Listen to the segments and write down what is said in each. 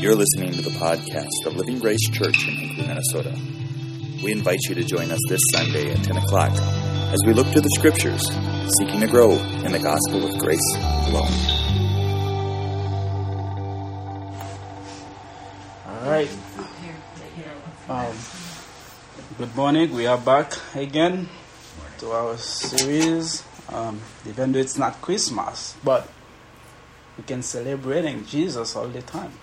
You're listening to the podcast of Living Grace Church in Hinckley, Minnesota. We invite you to join us this Sunday at 10 o'clock as we look to the Scriptures, seeking to grow in the gospel of grace alone. All right. Good morning. We are back again to our series. Even though it's not Christmas, but we can celebrating Jesus all the time.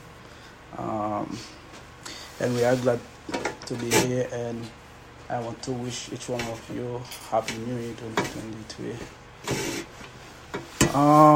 And we are glad to be here, and I want to wish each one of you Happy New Year 2023.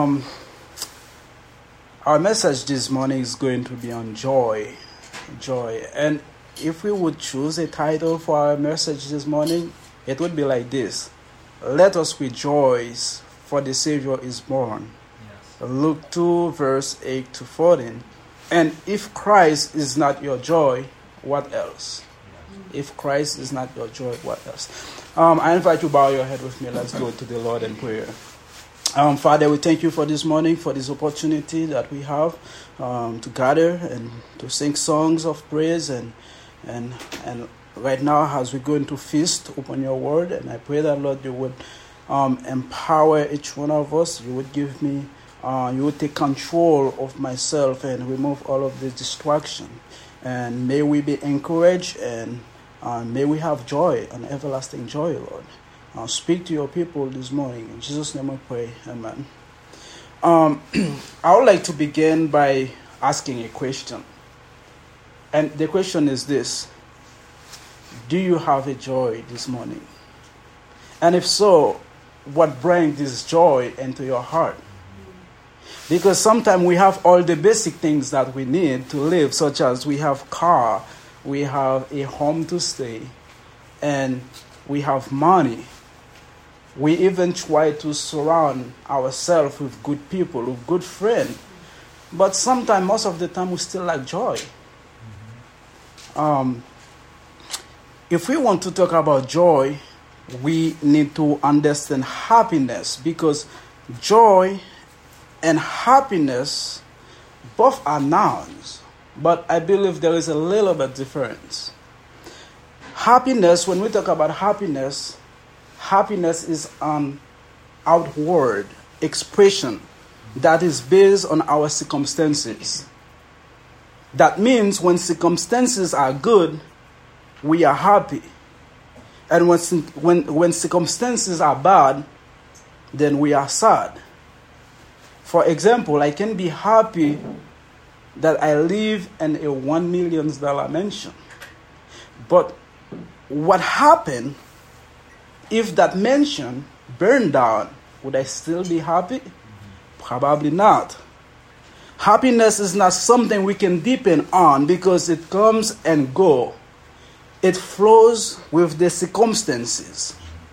Our message this morning is going to be on joy. And if we would choose a title for our message this morning, it would be like this: Let us rejoice, for the Savior is born. Yes. Luke 2, verse 8 to 14. And if Christ is not your joy, what else? If Christ is not your joy, what else? I invite you to bow your head with me. Let's go to the Lord in prayer. Father, we thank you for this morning, for this opportunity that we have to gather and to sing songs of praise. And right now, as we're going to feast upon your word, and I pray that, Lord, you would empower each one of us. You would give me you would take control of myself and remove all of this distraction. And may we be encouraged, and may we have joy, an everlasting joy, Lord. Speak to your people this morning. In Jesus' name I pray. Amen. I would like to begin by asking a question. And the question is this: do you have a joy this morning? And if so, what brings this joy into your heart? Because sometimes we have all the basic things that we need to live, such as we have car, we have a home to stay, and we have money. We even try to surround ourselves with good people, with good friends. But sometimes, most of the time, we still lack joy. If we want to talk about joy, we need to understand happiness, because joy and happiness both are nouns, but I believe there is a little bit difference. Happiness, when we talk about happiness is an outward expression that is based on our circumstances. That means when circumstances are good, we are happy. And when circumstances are bad, then we are sad. For example, I can be happy that I live in a $1 million mansion. But what happened if that mansion burned down? Would I still be happy? Probably not. Happiness is not something we can depend on, because it comes and goes. It flows with the circumstances.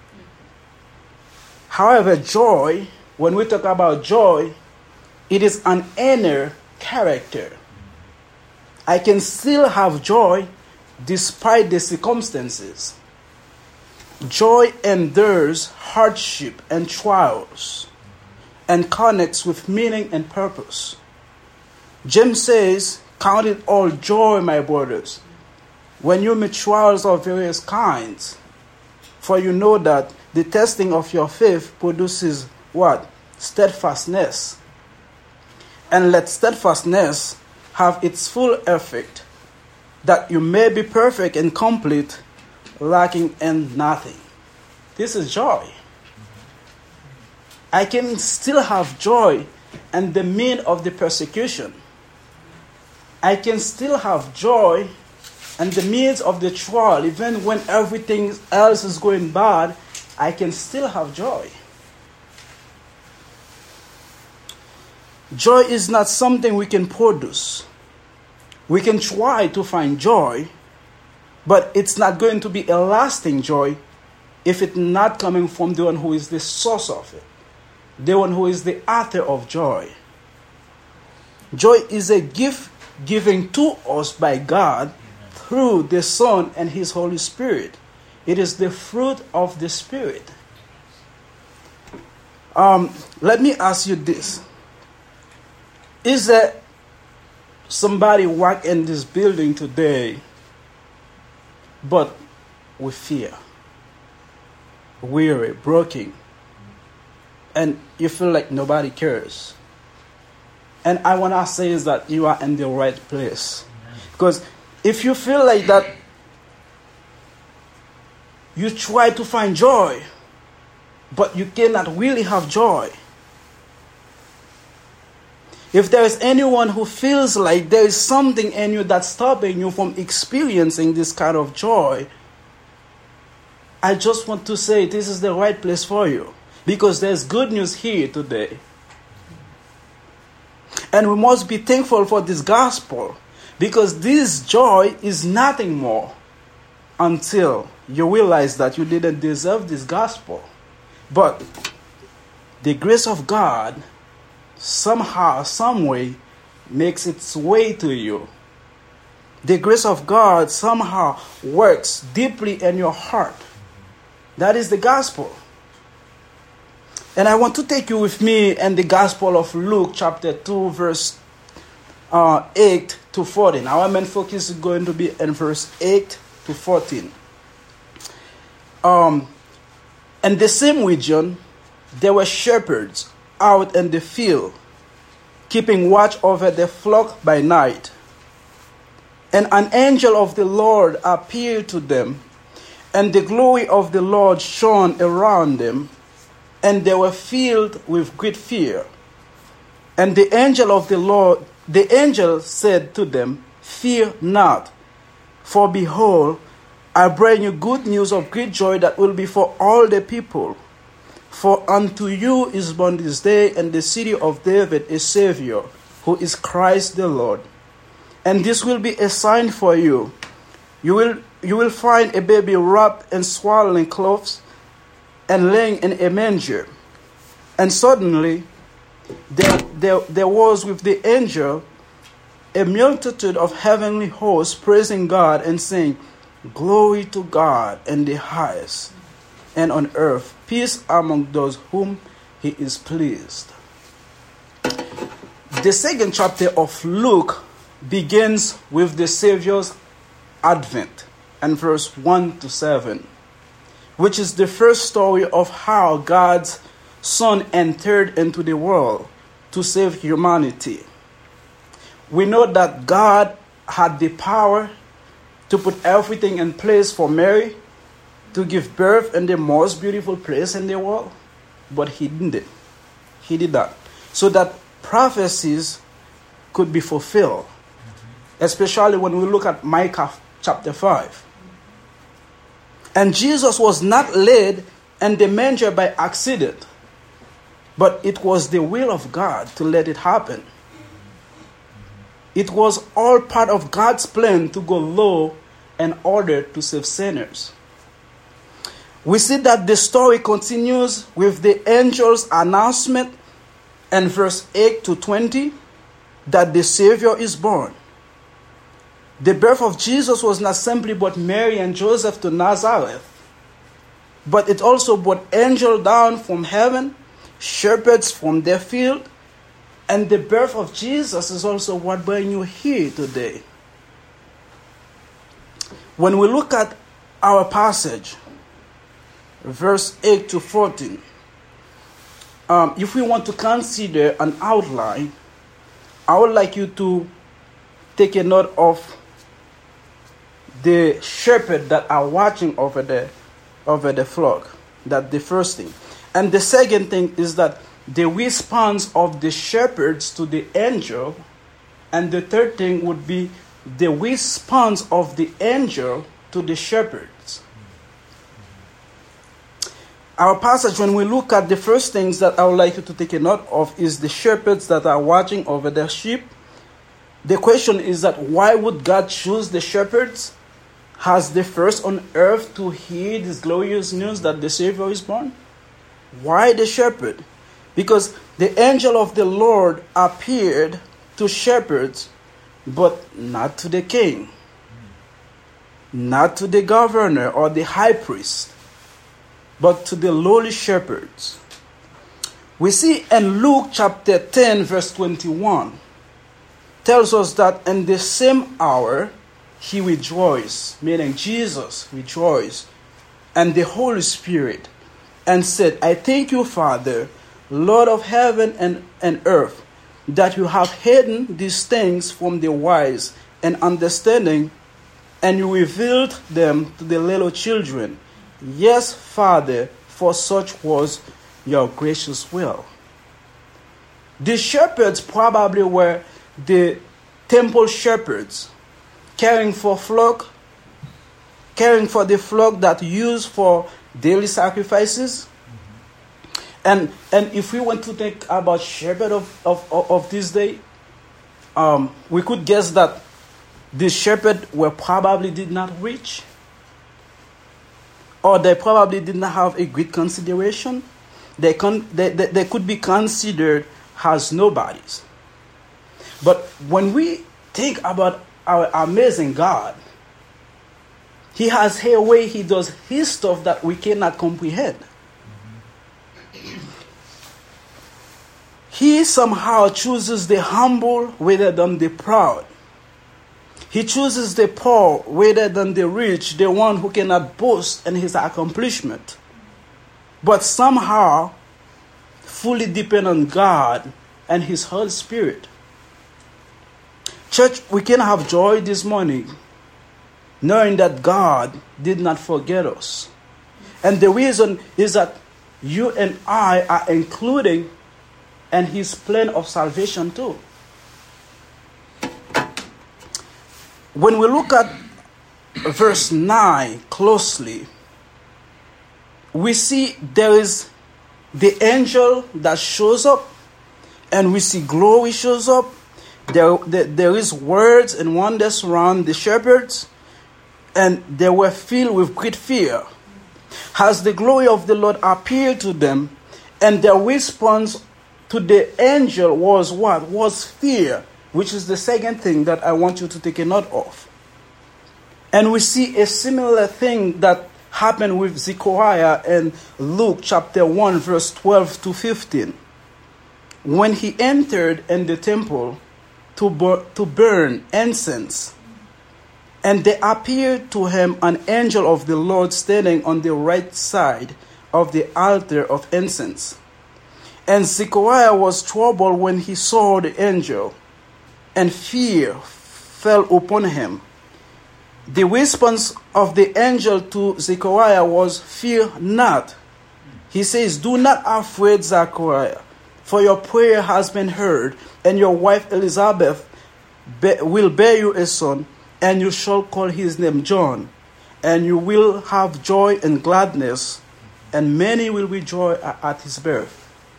However, joy, when we talk about joy, it is an inner character. I can still have joy despite the circumstances. Joy endures hardship and trials and connects with meaning and purpose. James says, "Count it all joy, my brothers, when you meet trials of various kinds. For you know that the testing of your faith produces" what? Steadfastness. And let steadfastness have its full effect, that you may be perfect and complete, lacking in nothing. This is joy. I can still have joy in the midst of the persecution. I can still have joy in the midst of the trial. Even when everything else is going bad, I can still have joy. Joy is not something we can produce. We can try to find joy, but it's not going to be a lasting joy if it's not coming from the one who is the source of it, the one who is the author of joy. Joy is a gift given to us by God through the Son and His Holy Spirit. It is the fruit of the Spirit. Let me ask you this. Is there somebody walk in this building today, but with fear, weary, broken, and you feel like nobody cares. And I want to say is that you are in the right place. Because if you feel like that, you try to find joy, but you cannot really have joy. If there is anyone who feels like there is something in you that's stopping you from experiencing this kind of joy, I just want to say this is the right place for you. Because there's good news here today. And we must be thankful for this gospel. Because this joy is nothing more until you realize that you didn't deserve this gospel. But the grace of God somehow, some way, makes its way to you. The grace of God somehow works deeply in your heart. That is the gospel. And I want to take you with me in the Gospel of Luke chapter 2 verse 8 to 14. Our main focus is going to be in verse 8 to 14. In the same region, there were shepherds out in the field, keeping watch over the flock by night. And an angel of the Lord appeared to them, and the glory of the Lord shone around them, and they were filled with great fear. And the angel said to them, "Fear not, for behold, I bring you good news of great joy that will be for all the people. For unto you is born this day in the city of David a Savior, who is Christ the Lord. And this will be a sign for you. You will find a baby wrapped in swaddling clothes and laying in a manger." And suddenly there was with the angel a multitude of heavenly hosts praising God and saying, "Glory to God in the highest, and on earth peace among those whom he is pleased." The second chapter of Luke begins with the Savior's advent, and verse 1 to 7, which is the first story of how God's Son entered into the world to save humanity. We know that God had the power to put everything in place for Mary to give birth in the most beautiful place in the world, but he didn't. He did that so that prophecies could be fulfilled, especially when we look at Micah chapter 5. And Jesus was not laid in the manger by accident, but it was the will of God to let it happen. It was all part of God's plan to go low in order to save sinners. We see that the story continues with the angel's announcement in verse 8 to 20 that the Savior is born. The birth of Jesus was not simply brought Mary and Joseph to Nazareth, but it also brought angels down from heaven, shepherds from their field, and the birth of Jesus is also what brings you here today. When we look at our passage, verse 8 to 14, if we want to consider an outline, I would like you to take a note of the shepherd that are watching over the flock. That's the first thing. And the second thing is that the response of the shepherds to the angel. And the third thing would be the response of the angel to the shepherds. Our passage, when we look at the first things that I would like you to take a note of, is the shepherds that are watching over their sheep. The question is that why would God choose the shepherds as the first on earth to hear this glorious news that the Savior is born? Why the shepherd? Because the angel of the Lord appeared to shepherds, but not to the king, not to the governor or the high priest, but to the lowly shepherds. We see in Luke chapter 10, verse 21, tells us that in the same hour he rejoiced, meaning Jesus rejoiced, and the Holy Spirit, and said, I thank you, Father, Lord of heaven and earth, that you have hidden these things from the wise and understanding, and you revealed them to the little children. Yes, Father, for such was your gracious will. The shepherds probably were the temple shepherds, caring for the flock that used for daily sacrifices. And if we want to think about shepherd of this day, we could guess that the shepherd probably did not reach, or they probably did not have a great consideration. They could be considered as nobodies. But when we think about our amazing God, he has a way he does his stuff that we cannot comprehend. He somehow chooses the humble rather than the proud. He chooses the poor rather than the rich, the one who cannot boast in his accomplishment, but somehow fully depend on God and his Holy Spirit. Church, we can have joy this morning knowing that God did not forget us. And the reason is that you and I are including in his plan of salvation too. When we look at verse 9 closely, we see there is the angel that shows up, and we see glory shows up. There is words and wonders around the shepherds, and they were filled with great fear as the glory of the Lord appeared to them, and their response to the angel was what? Was fear, which is the second thing that I want you to take a note of. And we see a similar thing that happened with Zechariah in Luke chapter 1, verse 12 to 15. When he entered in the temple to burn incense, and there appeared to him an angel of the Lord standing on the right side of the altar of incense. And Zechariah was troubled when he saw the angel, and fear fell upon him. The response of the angel to Zechariah was, fear not. He says, do not afraid, Zechariah, for your prayer has been heard, and your wife Elizabeth will bear you a son, and you shall call his name John, and you will have joy and gladness, and many will rejoice at his birth.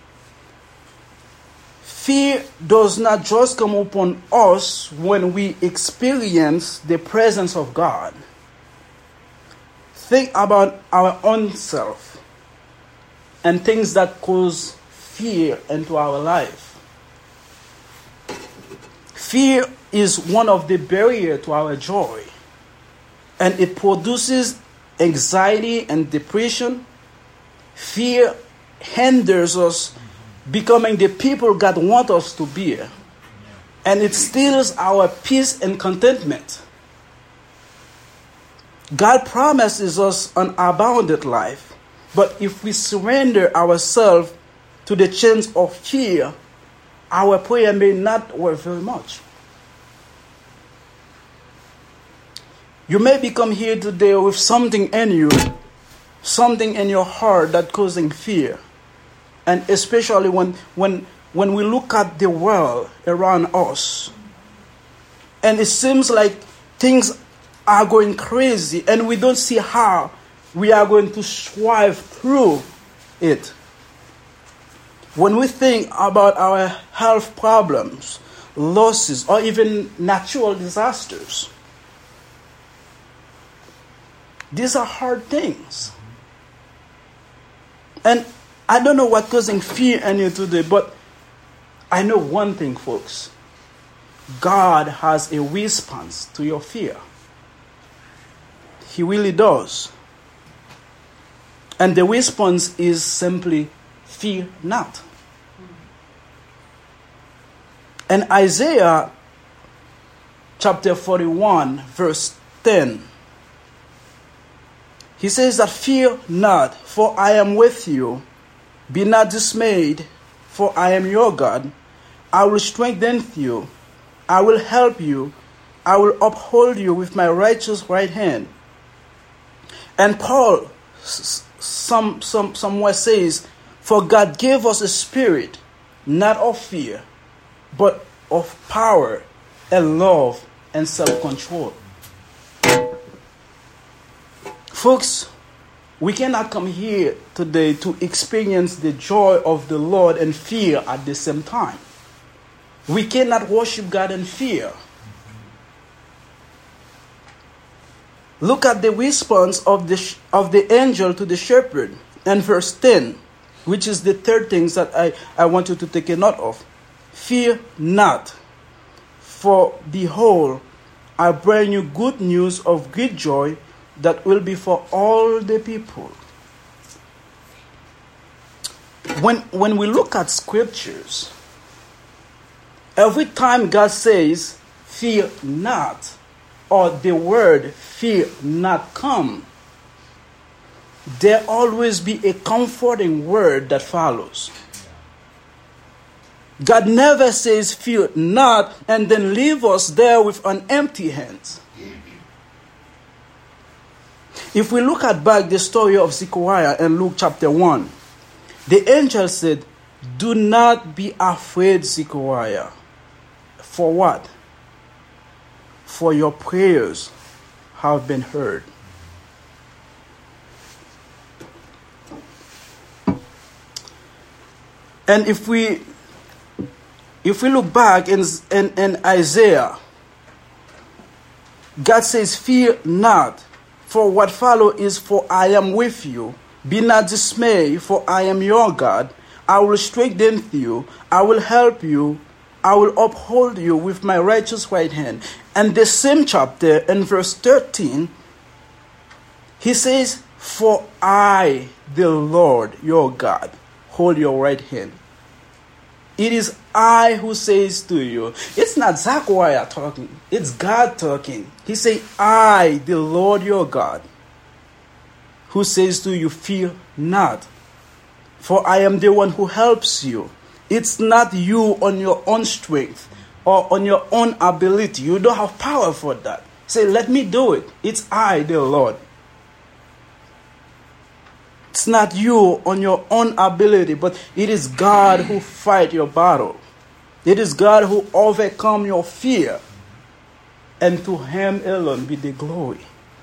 Fear does not just come upon us when we experience the presence of God. Think about our own self and things that cause fear into our life. Fear is one of the barriers to our joy, and it produces anxiety and depression. Fear hinders us becoming the people God wants us to be, and it steals our peace and contentment. God promises us an abundant life, but if we surrender ourselves to the chains of fear, our prayer may not work very much. You may become here today with something in you, something in your heart that causing fear. And especially when we look at the world around us, and it seems like things are going crazy, and we don't see how we are going to strive through it. When we think about our health problems, losses, or even natural disasters, these are hard things. And I don't know what's causing fear in you today, but I know one thing, folks. God has a response to your fear. He really does. And the response is simply, fear not. And Isaiah chapter 41, verse 10. He says that, fear not, for I am with you. Be not dismayed, for I am your God. I will strengthen you. I will help you. I will uphold you with my righteous right hand. And Paul somewhere says, for God gave us a spirit, not of fear, but of power and love and self-control. Folks, we cannot come here today to experience the joy of the Lord and fear at the same time. We cannot worship God in fear. Look at the response of the angel to the shepherd in verse 10, which is the third thing that I want you to take a note of. Fear not, for behold, I bring you good news of great joy that will be for all the people. When we look at scriptures, every time God says, fear not, or the word fear not come, there always be a comforting word that follows. God never says fear not and then leave us there with an empty hand. If we look at back the story of Zechariah in Luke chapter 1, the angel said, do not be afraid, Zechariah. For what? For your prayers have been heard. And if we look back in Isaiah, God says, fear not, for what follow is, for I am with you. Be not dismayed, for I am your God. I will strengthen you. I will help you. I will uphold you with my righteous right hand. And the same chapter, in verse 13, he says, for I, the Lord, your God, hold your right hand. It is I who says to you. It's not Zechariah talking. It's God talking. He says, I, the Lord your God, who says to you, fear not. For I am the one who helps you. It's not you on your own strength or on your own ability. You don't have power for that. Say, let me do it. It's I, the Lord. It's not you on your own ability, but it is God who fight your battle. It is God who overcome your fear. And to him alone be the glory.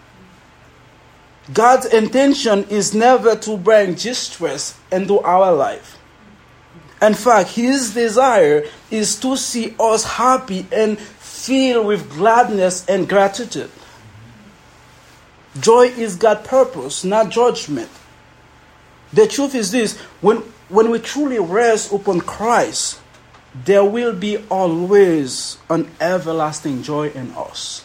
God's intention is never to bring distress into our life. In fact, his desire is to see us happy and filled with gladness and gratitude. Joy is God's purpose, not judgment. The truth is this, when we truly rest upon Christ, there will be always an everlasting joy in us.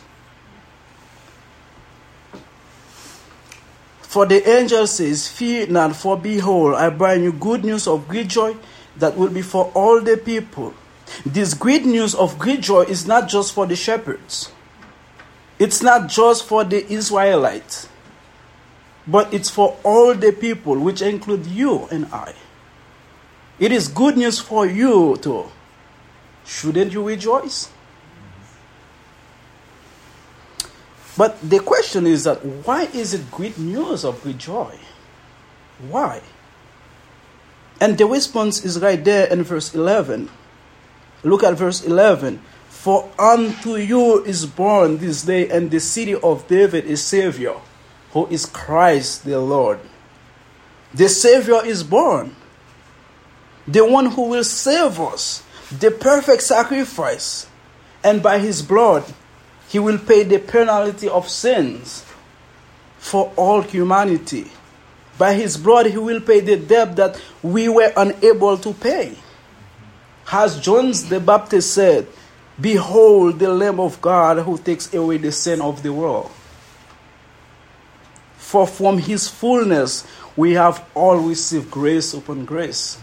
For the angel says, fear not, for behold, I bring you good news of great joy that will be for all the people. This great news of great joy is not just for the shepherds. It's not just for the Israelites. But it's for all the people, which include you and I. It is good news for you too. Shouldn't you rejoice? But the question is that why is it great news of great joy? Why? And the response is right there in verse 11. Look at verse 11. For unto you is born this day in the city of David a Savior, who is Christ the Lord. The Savior is born. The one who will save us. The perfect sacrifice. And by his blood, he will pay the penalty of sins for all humanity. By his blood, he will pay the debt that we were unable to pay. As John the Baptist said, behold the Lamb of God who takes away the sin of the world. For from his fullness we have all received grace upon grace.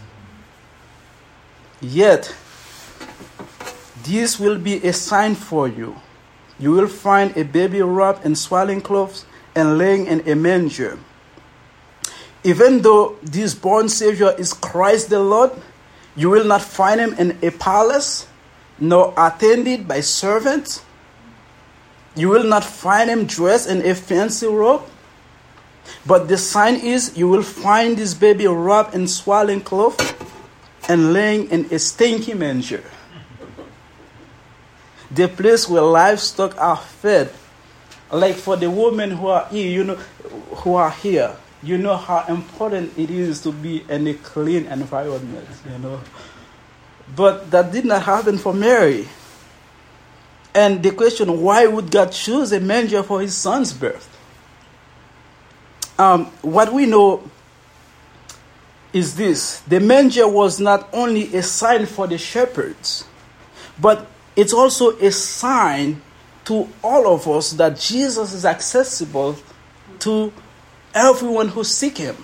Yet, this will be a sign for you. you will find a baby wrapped in swaddling clothes and laying in a manger. Even though this born Savior is Christ the Lord, you will not find him in a palace, nor attended by servants. You will not find him dressed in a fancy robe. But the sign is, you will find this baby wrapped in swaddling clothes and laying in a stinky manger. The place where livestock are fed. Like for the women who are here, who are here, you know how important it is to be in a clean environment, But that did not happen for Mary. And the question, why would God choose a manger for his son's birth? What we know is this. The manger was not only a sign for the shepherds, but it's also a sign to all of us that Jesus is accessible to everyone who seek him.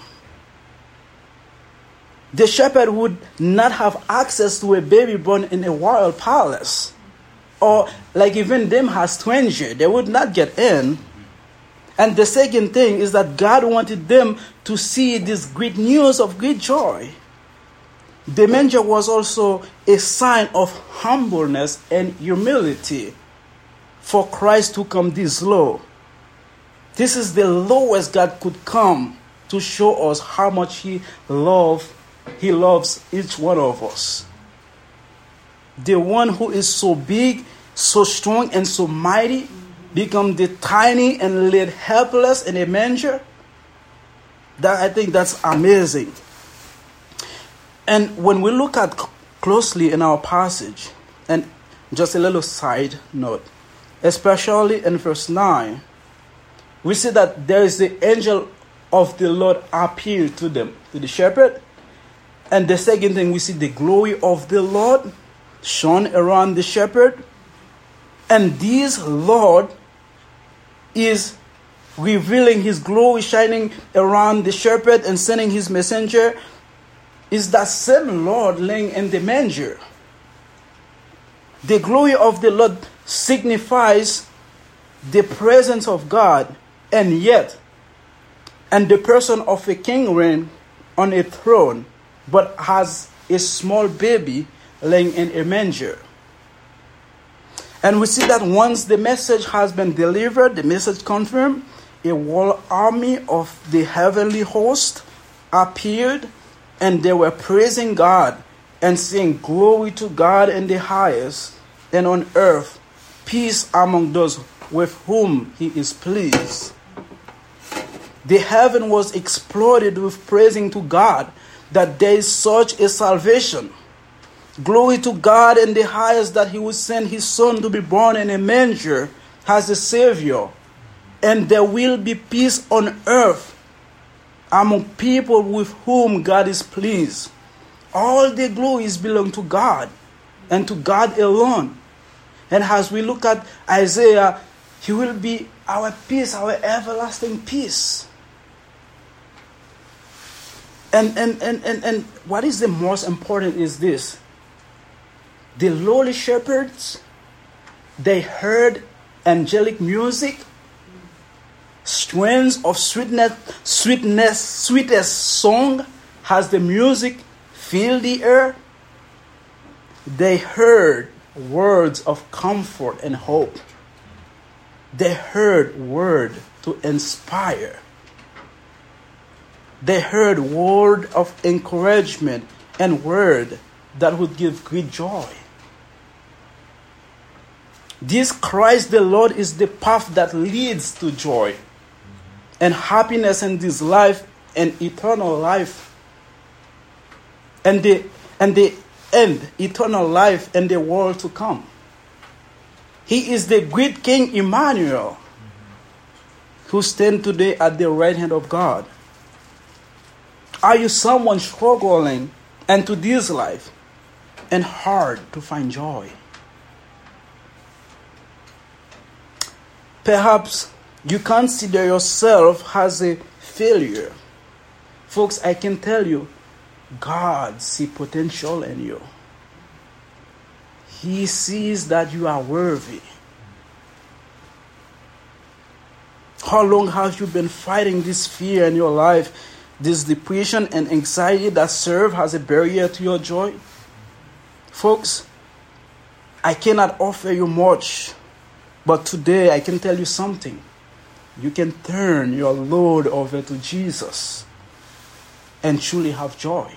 The shepherd would not have access to a baby born in a royal palace, or like even them as strangers, they would not get in. And the second thing is that God wanted them to see this great news of great joy. The manger was also a sign of humbleness and humility for Christ to come this low. This is the lowest God could come to show us how much He loves each one of us. The one who is so big, so strong, and so mighty become the tiny and laid helpless in a manger. I think that's amazing. And when we look at closely in our passage, and just a little side note, especially in verse 9, we see that there is the angel of the Lord appeared to them, to the shepherd. And the second thing, we see the glory of the Lord shone around the shepherd. And this Lord is revealing his glory, shining around the shepherd and sending his messenger, is that same Lord laying in the manger. The glory of the Lord signifies the presence of God, and the person of a king reign on a throne, but has a small baby laying in a manger. And we see that once the message has been delivered, the message confirmed, a whole army of the heavenly host appeared, and they were praising God and saying, "Glory to God in the highest, and on earth peace among those with whom he is pleased." The heaven was exploded with praising to God that there is such a salvation. Glory to God in the highest that he would send his son to be born in a manger as a savior. And there will be peace on earth among people with whom God is pleased. All the glories belong to God and to God alone. And as we look at Isaiah, he will be our peace, our everlasting peace. And what is the most important is this. The lowly shepherds, they heard angelic music, strains of sweetest song as the music filled the air. They heard words of comfort and hope. They heard word to inspire. They heard word of encouragement and word that would give great joy. This Christ the Lord is the path that leads to joy and happiness in this life and eternal life. And the end, eternal life and the world to come. He is the great King Emmanuel who stands today at the right hand of God. Are you someone struggling into this life and hard to find joy? Perhaps you consider yourself as a failure. Folks, I can tell you, God sees potential in you. He sees that you are worthy. How long have you been fighting this fear in your life, this depression and anxiety that serve as a barrier to your joy? Folks, I cannot offer you much, but today I can tell you something. You can turn your load over to Jesus and truly have joy.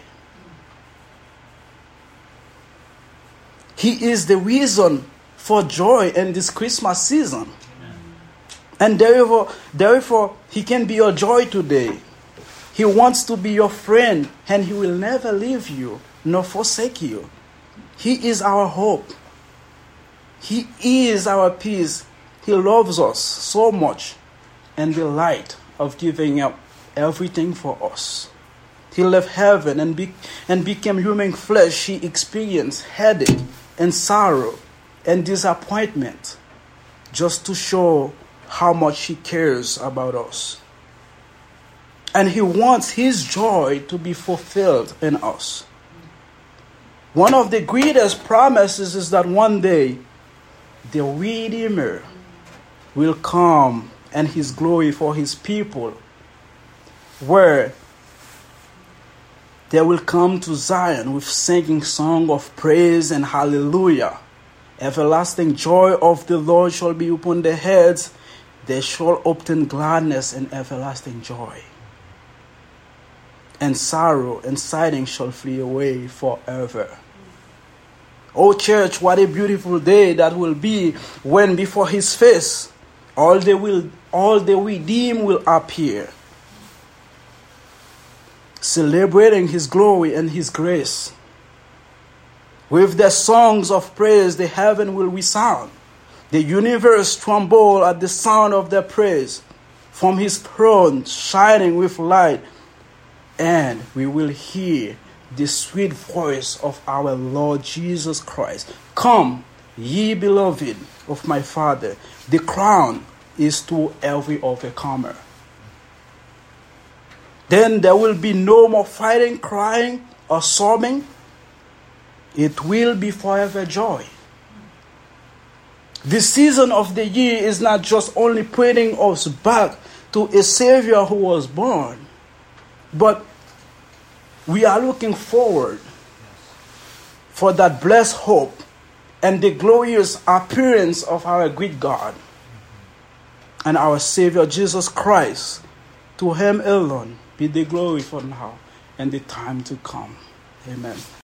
He is the reason for joy in this Christmas season. And therefore, He can be your joy today. He wants to be your friend, and He will never leave you nor forsake you. He is our hope. He is our peace. He loves us so much, and the light of giving up everything for us. He left heaven and became human flesh. He experienced headache and sorrow and disappointment just to show how much He cares about us. And He wants His joy to be fulfilled in us. One of the greatest promises is that one day the Redeemer will come and His glory for His people, where they will come to Zion with singing song of praise and hallelujah. Everlasting joy of the Lord shall be upon their heads. They shall obtain gladness and everlasting joy. And sorrow and sighing shall flee away forever. Oh church, what a beautiful day that will be when before His face all the redeemed will appear, celebrating His glory and His grace. With their songs of praise, the heaven will resound. The universe tremble at the sound of their praise. From His throne shining with light, and we will hear the sweet voice of our Lord Jesus Christ. Come, ye beloved of my Father, the crown is to every overcomer. Then there will be no more fighting, crying, or sobbing. It will be forever joy. This season of the year is not just only pointing us back to a Savior who was born, but we are looking forward for that blessed hope and the glorious appearance of our great God and our Savior Jesus Christ. To Him alone be the glory for now and the time to come. Amen.